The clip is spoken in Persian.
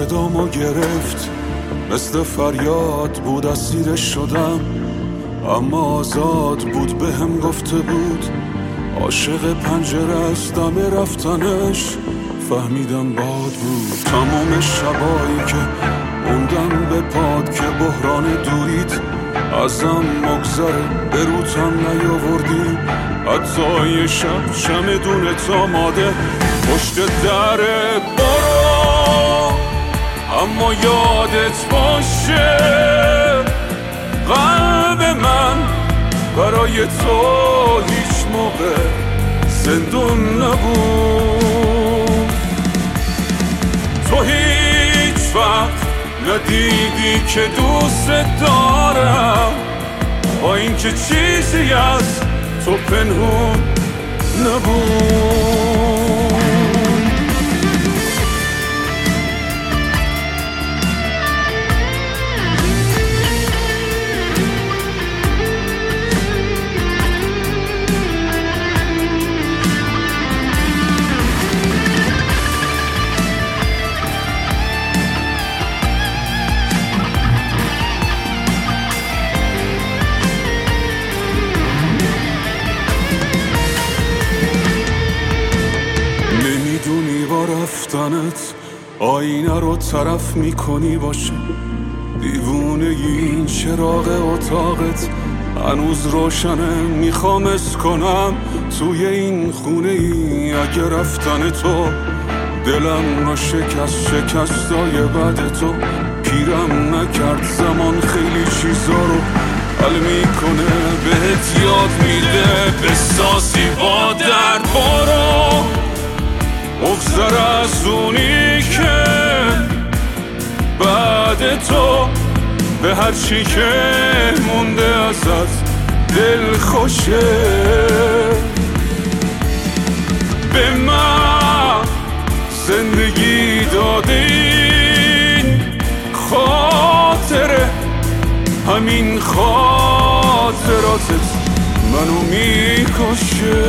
صدامو گرفت، مثل فریاد بود اسیرش شدم، اما آزاد بود بهم گفته بود عاشق پنجره است، دم رفتنش فهمیدم باد بود. تمام شبایی که موندم به پاد که بحران دوریت ازم مگذره، به روتم نیاوردی حتی یه شب چمدونت آماده پشت دره. برو اما یادت باشه قلب من برای تو هیچ موقع زندون نبود. تو هیچ وقت ندیدی که دوست دارم، با اینکه چیزی از تو پنهون نبود. رفتنت آینه رو طرف میکنی باشه، دیوونه این چراغ اتاقت هنوز روشنه، میخوام اسکنم توی این خونه ای. اگه رفتن تو دلم رو شکستای بعد تو پیرم نکرد، زمان خیلی چیزا رو حل میکنه، بهت یاد میده بسازی با درد. برو بگذر از اونی که بعد تو به هر چی که مونده ازت دل خوشه. به من زندگی دادین خاطره، همین خاطراتت منو میکشه.